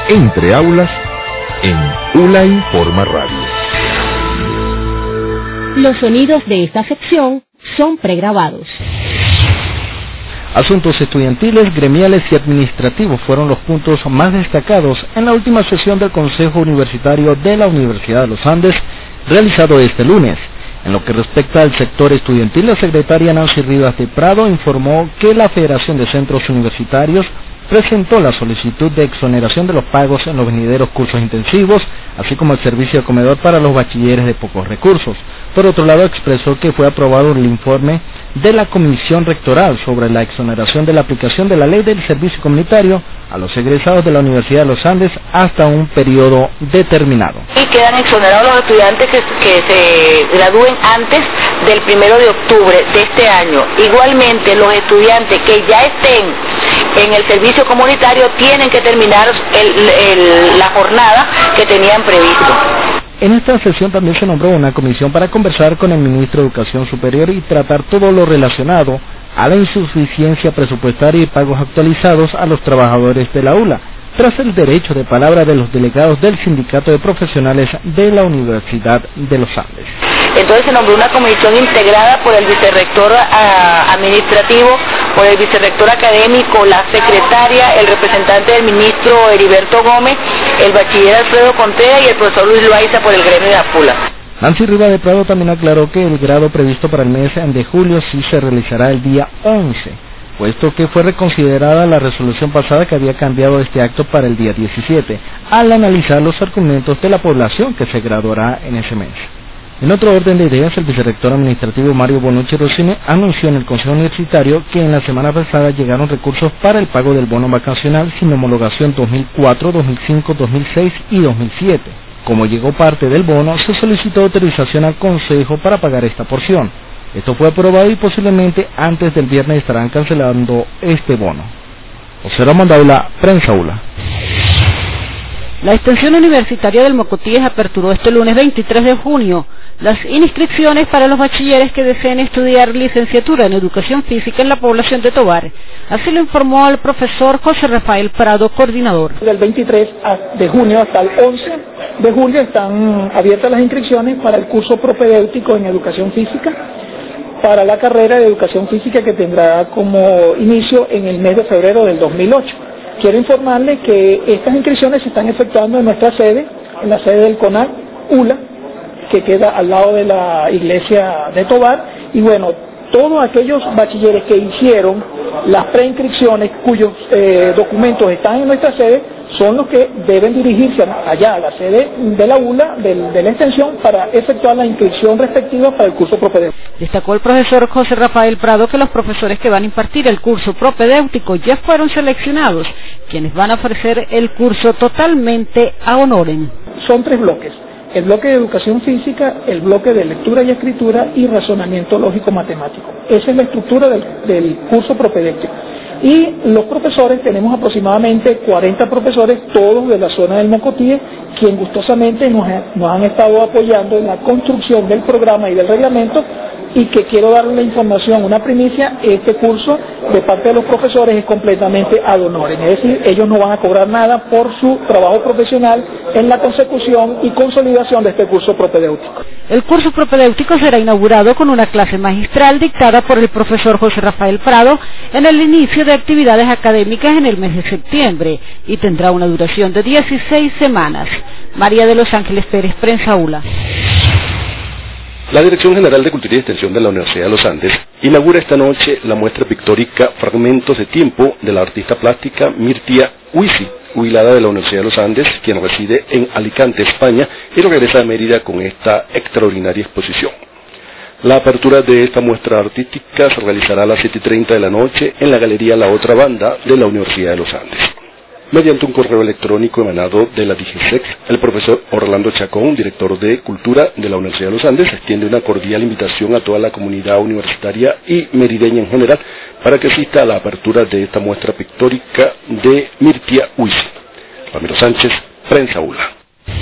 Entre aulas en ULA Informa Radio. Los sonidos de esta sección son pregrabados. Asuntos estudiantiles, gremiales y administrativos fueron los puntos más destacados en la última sesión del Consejo Universitario de la Universidad de los Andes, realizado este lunes. En lo que respecta al sector estudiantil, la secretaria Nancy Rivas de Prado informó que la Federación de Centros Universitarios presentó la solicitud de exoneración de los pagos en los venideros cursos intensivos, así como el servicio de comedor para los bachilleres de pocos recursos. Por otro lado, expresó que fue aprobado el informe de la Comisión Rectoral sobre la exoneración de la aplicación de la Ley del Servicio Comunitario a los egresados de la Universidad de los Andes hasta un periodo determinado. Y quedan exonerados los estudiantes que se gradúen antes del 1 de octubre de este año. Igualmente, los estudiantes que ya estén en el servicio comunitario tienen que terminar la jornada que tenían previsto. En esta sesión también se nombró una comisión para conversar con el ministro de Educación Superior y tratar todo lo relacionado a la insuficiencia presupuestaria y pagos actualizados a los trabajadores de la ULA, tras el derecho de palabra de los delegados del Sindicato de Profesionales de la Universidad de los Andes. Entonces se nombró una comisión integrada por el vicerrector administrativo, por el vicerrector académico, la secretaria, el representante del ministro Heriberto Gómez, el bachiller Alfredo Contreras y el profesor Luis Loaiza por el gremio de APULA. Nancy Rivas de Prado también aclaró que el grado previsto para el mes de julio sí se realizará el día 11, puesto que fue reconsiderada la resolución pasada que había cambiado este acto para el día 17, al analizar los argumentos de la población que se graduará en ese mes. En otro orden de ideas, el vicerrector administrativo Mario Bonucci Rossini anunció en el Consejo Universitario que en la semana pasada llegaron recursos para el pago del bono vacacional sin homologación 2004, 2005, 2006 y 2007. Como llegó parte del bono, se solicitó autorización al Consejo para pagar esta porción. Esto fue aprobado y posiblemente antes del viernes estarán cancelando este bono. José Ramón Daula, Prensa ULA. La extensión universitaria del Mocotíes aperturó este lunes 23 de junio las inscripciones para los bachilleres que deseen estudiar licenciatura en Educación Física en la población de Tovar. Así lo informó el profesor José Rafael Prado, coordinador. Del 23 de junio hasta el 11 de julio están abiertas las inscripciones para el curso propedéutico en Educación Física, para la carrera de Educación Física que tendrá como inicio en el mes de febrero del 2008. Quiero informarles que estas inscripciones se están efectuando en nuestra sede, en la sede del CONAC ULA, que queda al lado de la iglesia de Tovar, y bueno, todos aquellos bachilleres que hicieron las preinscripciones cuyos documentos están en nuestra sede son los que deben dirigirse allá a la sede de la ULA, de la extensión, para efectuar la inscripción respectiva para el curso propedéutico. Destacó el profesor José Rafael Prado que los profesores que van a impartir el curso propedéutico ya fueron seleccionados, quienes van a ofrecer el curso totalmente a honoren. Son 3 bloques. El bloque de Educación Física, el bloque de Lectura y Escritura y Razonamiento Lógico-Matemático. Esa es la estructura del curso propedéutico. Y los profesores, tenemos aproximadamente 40 profesores, todos de la zona del Mocotíes, quien gustosamente nos han estado apoyando en la construcción del programa y del reglamento, y que quiero darle la información, una primicia: este curso de parte de los profesores es completamente ad honorem, es decir, ellos no van a cobrar nada por su trabajo profesional en la consecución y consolidación de este curso propedéutico. El curso propedéutico será inaugurado con una clase magistral dictada por el profesor José Rafael Prado en el inicio de actividades académicas en el mes de septiembre y tendrá una duración de 16 semanas. María de los Ángeles Pérez, Prensa ULA. La Dirección General de Cultura y Extensión de la Universidad de los Andes inaugura esta noche la muestra pictórica Fragmentos de Tiempo de la artista plástica Mirtia Huisi, jubilada de la Universidad de los Andes, quien reside en Alicante, España, y regresa a Mérida con esta extraordinaria exposición. La apertura de esta muestra artística se realizará a las 7:30 de la noche en la Galería La Otra Banda de la Universidad de los Andes. Mediante un correo electrónico emanado de la DIGESEC, el profesor Orlando Chacón, director de Cultura de la Universidad de los Andes, extiende una cordial invitación a toda la comunidad universitaria y merideña en general para que asista a la apertura de esta muestra pictórica de Mirtia Huisi. Ramiro Sánchez, Prensa ULA.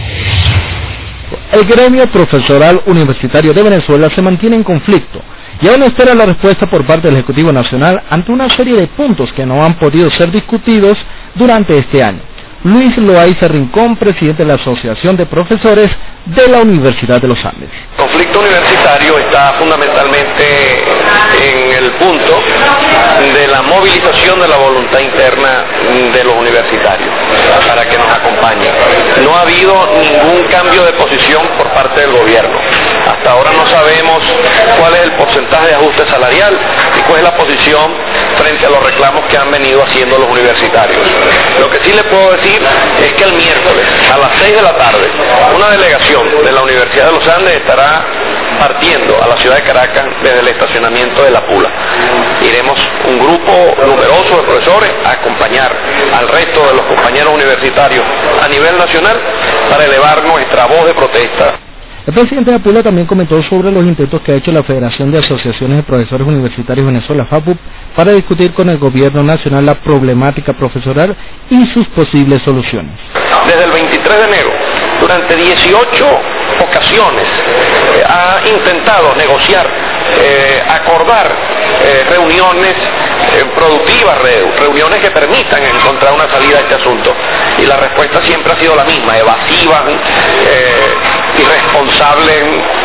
El gremio profesoral universitario de Venezuela se mantiene en conflicto y aún espera la respuesta por parte del Ejecutivo Nacional ante una serie de puntos que no han podido ser discutidos durante este año. Luis Loaiza Rincón, presidente de la Asociación de Profesores de la Universidad de los Andes. El conflicto universitario está fundamentalmente en el punto de la movilización de la voluntad interna de los universitarios para que nos acompañen. No ha habido ningún cambio de posición por parte del gobierno. Hasta ahora no sabemos cuál es el porcentaje de ajuste salarial y cuál es la posición frente a los reclamos que han venido haciendo los universitarios. Lo que sí le puedo decir es que el miércoles a las 6 de la tarde una delegación de la Universidad de los Andes estará partiendo a la ciudad de Caracas desde el estacionamiento de La Pula. Iremos un grupo numeroso de profesores a acompañar al resto de los compañeros universitarios a nivel nacional para elevar nuestra voz de protesta. El presidente de Apula también comentó sobre los intentos que ha hecho la Federación de Asociaciones de Profesores Universitarios de Venezuela, FAPUP, para discutir con el gobierno nacional la problemática profesoral y sus posibles soluciones. Desde el 23 de enero, durante 18 ocasiones, ha intentado negociar, acordar reuniones productivas, reuniones que permitan encontrar una salida a este asunto. Y la respuesta siempre ha sido la misma, evasiva, irresponsables,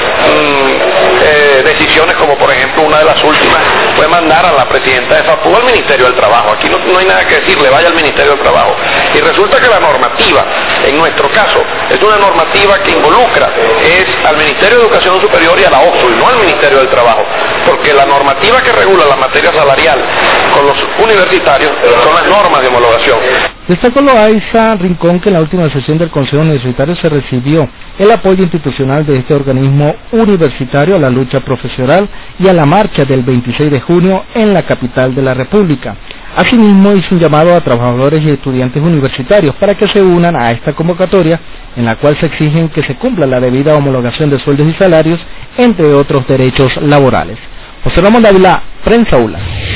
decisiones como por ejemplo una de las últimas fue mandar a la presidenta de FAPUB al Ministerio del Trabajo. Aquí no hay nada que decirle, vaya al Ministerio del Trabajo. Y resulta que la normativa, en nuestro caso, es una normativa que involucra al Ministerio de Educación Superior y a la OSU y no al Ministerio del Trabajo, porque la normativa que regula la materia salarial con los universitarios son las normas de homologación. Destacó Loaiza Rincón que en la última sesión del Consejo Universitario se recibió el apoyo institucional de este organismo universitario a la lucha profesional y a la marcha del 26 de junio en la capital de la República. Asimismo hizo un llamado a trabajadores y estudiantes universitarios para que se unan a esta convocatoria en la cual se exigen que se cumpla la debida homologación de sueldos y salarios, entre otros derechos laborales. José Ramón Dávila, Prensa ULA.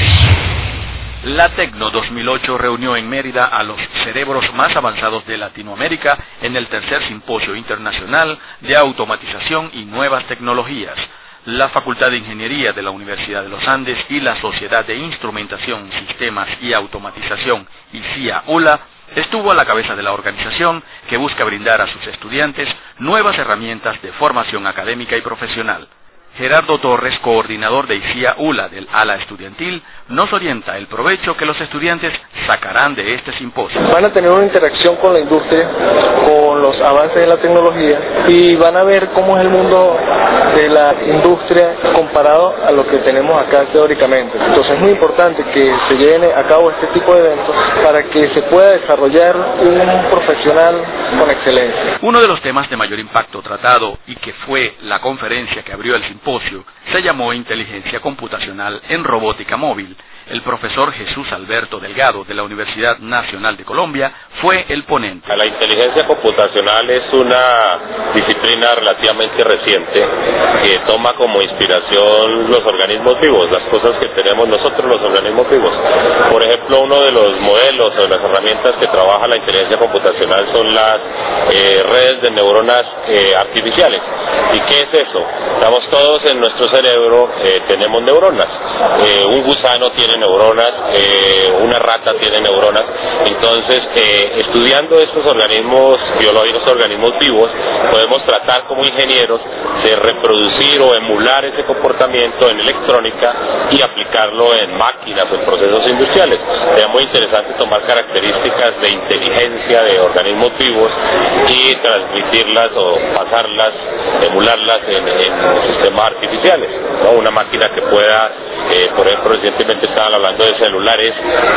La Tecno 2008 reunió en Mérida a los cerebros más avanzados de Latinoamérica en el tercer Simposio Internacional de Automatización y Nuevas Tecnologías. La Facultad de Ingeniería de la Universidad de los Andes y la Sociedad de Instrumentación, Sistemas y Automatización, ICIA-ULA, estuvo a la cabeza de la organización que busca brindar a sus estudiantes nuevas herramientas de formación académica y profesional. Gerardo Torres, coordinador de ICIA-ULA del ala estudiantil, nos orienta el provecho que los estudiantes sacarán de este simposio. Van a tener una interacción con la industria, con los avances de la tecnología y van a ver cómo es el mundo de la industria comparado a lo que tenemos acá teóricamente. Entonces es muy importante que se lleven a cabo este tipo de eventos para que se pueda desarrollar un profesional con excelencia. Uno de los temas de mayor impacto tratado y que fue la conferencia que abrió el simposio se llamó Inteligencia Computacional en Robótica Móvil. El profesor Jesús Alberto Delgado de la Universidad Nacional de Colombia fue el ponente. La inteligencia computacional es una disciplina relativamente reciente que toma como inspiración los organismos vivos, las cosas que tenemos nosotros los organismos vivos. Por ejemplo, uno de los modelos o de las herramientas que trabaja la inteligencia computacional son las redes de neuronas artificiales. ¿Y qué es eso? Estamos todos en nuestro cerebro, tenemos neuronas. Un gusano tiene neuronas, una rata tiene neuronas. Entonces, estudiando estos organismos biológicos, organismos vivos, podemos tratar como ingenieros de reproducir o emular ese comportamiento en electrónica y aplicarlo en máquinas o en procesos industriales. Sería muy interesante tomar características de inteligencia de organismos vivos y transmitirlas o pasarlas, emularlas en sistemas artificiales, ¿no? Una máquina que pueda, por ejemplo, recientemente estaban hablando de celulares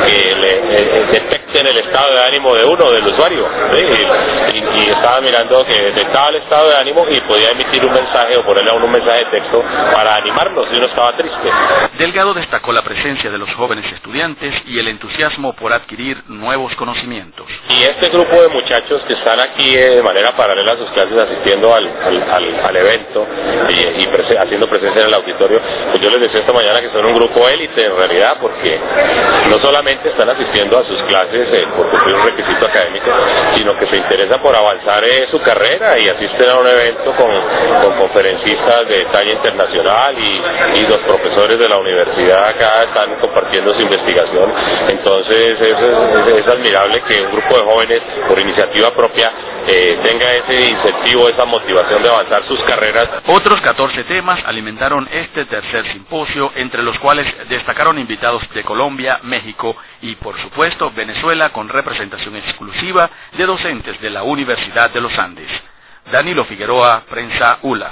que detecten el estado de ánimo de uno, del usuario, ¿sí? y estaba mirando que detectaba el estado de ánimo y podía emitir un mensaje o ponerle a uno un mensaje de texto para animarlo si uno estaba triste. Delgado destacó la presencia de los jóvenes estudiantes y el entusiasmo por adquirir nuevos conocimientos. Y este grupo de muchachos que están aquí de manera paralela a sus clases asistiendo al evento y haciendo presencia en el auditorio, pues yo les decía esta mañana que son un grupo élite en realidad, porque no solamente están asistiendo a sus clases por cumplir un requisito académico, sino que se interesan por avanzar su carrera y asisten a un evento con conferencistas de talla internacional y los profesores de la universidad universidad acá están compartiendo su investigación. Entonces es admirable que un grupo de jóvenes por iniciativa propia tenga ese incentivo, esa motivación de avanzar sus carreras. Otros 14 temas alimentaron este tercer simposio, entre los cuales destacaron invitados de Colombia, México y por supuesto Venezuela, con representación exclusiva de docentes de la Universidad de los Andes. Danilo Figueroa, Prensa ULA.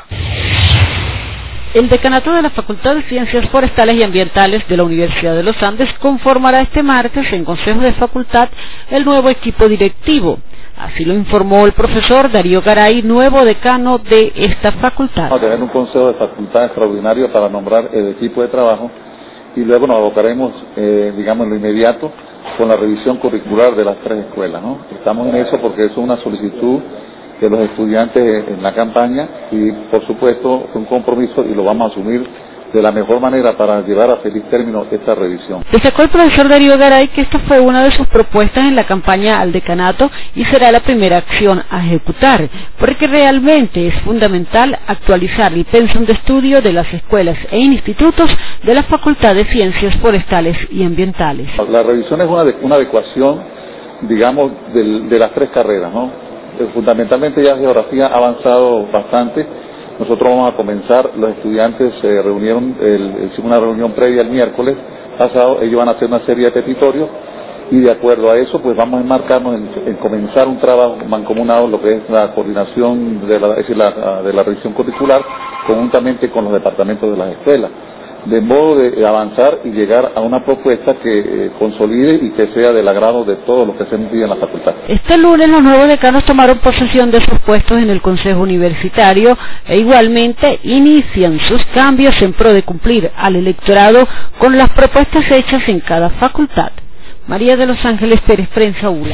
El decanato de la Facultad de Ciencias Forestales y Ambientales de la Universidad de los Andes conformará este martes en Consejo de Facultad el nuevo equipo directivo. Así lo informó el profesor Darío Garay, nuevo decano de esta facultad. Vamos a tener un consejo de facultad extraordinario para nombrar el equipo de trabajo y luego nos abocaremos, digamos, en lo inmediato con la revisión curricular de las 3 escuelas, ¿no? Estamos en eso porque eso es una solicitud de los estudiantes en la campaña y por supuesto un compromiso y lo vamos a asumir de la mejor manera para llevar a feliz término esta revisión. Destacó el profesor Darío Garay que esta fue una de sus propuestas en la campaña al decanato y será la primera acción a ejecutar, porque realmente es fundamental actualizar el pensum de estudio de las escuelas e institutos de la Facultad de Ciencias Forestales y Ambientales. La revisión es una adecuación, digamos, de las 3 carreras, ¿no? Fundamentalmente ya geografía ha avanzado bastante. Nosotros vamos a comenzar, los estudiantes se reunieron, hicimos una reunión previa el miércoles pasado, ellos van a hacer una serie de petitorios y de acuerdo a eso pues vamos a enmarcarnos en comenzar un trabajo mancomunado, lo que es la coordinación de la revisión curricular conjuntamente con los departamentos de las escuelas, de modo de avanzar y llegar a una propuesta que consolide y que sea del agrado de todos los que se viven en la facultad. Este lunes los nuevos decanos tomaron posesión de sus puestos en el Consejo Universitario e igualmente inician sus cambios en pro de cumplir al electorado con las propuestas hechas en cada facultad. María de los Ángeles Pérez, Prensa ULA.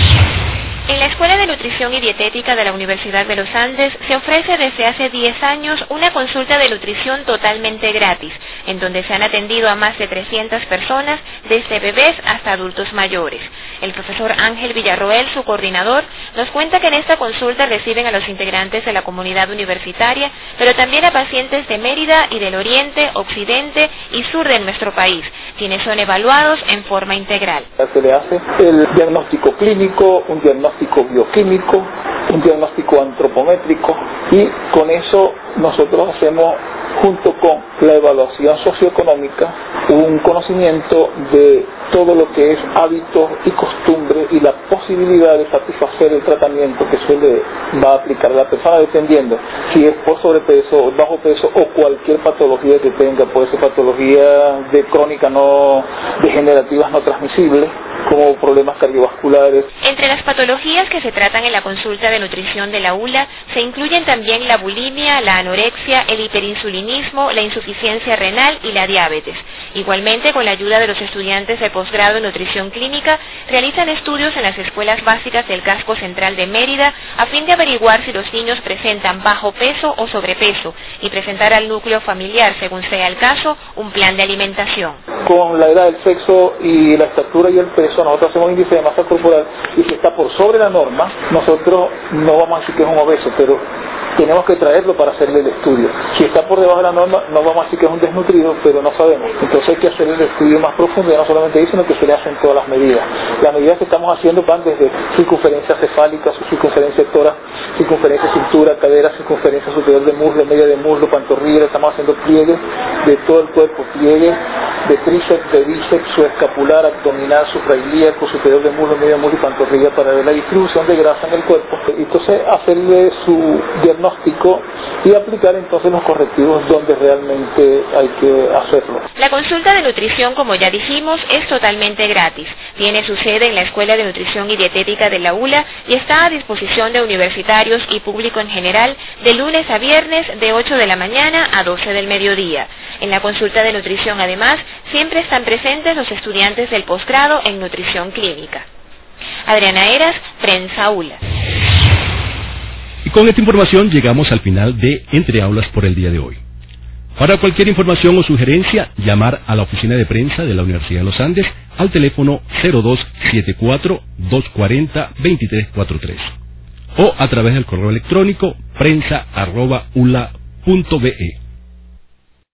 En la Escuela de Nutrición y Dietética de la Universidad de los Andes se ofrece desde hace 10 años una consulta de nutrición totalmente gratis, en donde se han atendido a más de 300 personas, desde bebés hasta adultos mayores. El profesor Ángel Villarroel, su coordinador, nos cuenta que en esta consulta reciben a los integrantes de la comunidad universitaria, pero también a pacientes de Mérida y del oriente, occidente y sur de nuestro país, quienes son evaluados en forma integral. Se le hace el diagnóstico clínico, un diagnóstico bioquímico, un diagnóstico antropométrico y con eso nosotros hacemos, junto con la evaluación socioeconómica, un conocimiento de todo lo que es hábitos y costumbres y la posibilidad de satisfacer el tratamiento que va a aplicar la persona, dependiendo si es por sobrepeso, bajo peso o cualquier patología que tenga. Puede ser patología de crónica no degenerativas no transmisibles, como problemas cardiovasculares. Entre las patologías que se tratan en la consulta de nutrición de la ULA se incluyen también la bulimia, la anorexia, el hiperinsulinismo, la insuficiencia renal y la diabetes. Igualmente, con la ayuda de los estudiantes de posgrado en nutrición clínica, realizan estudios en las escuelas básicas del casco central de Mérida a fin de averiguar si los niños presentan bajo peso o sobrepeso y presentar al núcleo familiar, según sea el caso, un plan de alimentación. Con la edad, el sexo y la estatura y el peso, nosotros hacemos índice de masa corporal y si está por sobre la norma, nosotros no vamos a decir que es un obeso, pero tenemos que traerlo para hacerle el estudio. Si está por debajo de la norma, no vamos a decir que es un desnutrido, pero no sabemos. Entonces hay que hacer el estudio más profundo, y no solamente ahí, sino que se le hacen todas las medidas. Las medidas que estamos haciendo van desde circunferencia cefálica, circunferencia tórax, circunferencia cintura, cadera, circunferencia superior de muslo, media de muslo, pantorrilla. Estamos haciendo pliegues de todo el cuerpo, pliegues de tríceps, de bíceps, suescapular, abdominal, suprailíaco, superior de muslo, medio de muslo y pantorrilla, para ver la distribución de grasa en el cuerpo. Entonces hacerle su diagnóstico y aplicar entonces los correctivos donde realmente hay que hacerlo. La consulta de nutrición, como ya dijimos, es totalmente gratis. Tiene su sede en la Escuela de Nutrición y Dietética de la ULA y está a disposición de universitarios y público en general de lunes a viernes de 8 de la mañana a 12 del mediodía. En la consulta de nutrición, además, siempre están presentes los estudiantes del posgrado en nutrición clínica. Adriana Eras, Prensa ULA. Y con esta información llegamos al final de Entre Aulas por el día de hoy. Para cualquier información o sugerencia, llamar a la oficina de prensa de la Universidad de los Andes al teléfono 0274-240-2343 o a través del correo electrónico prensa@ula.be.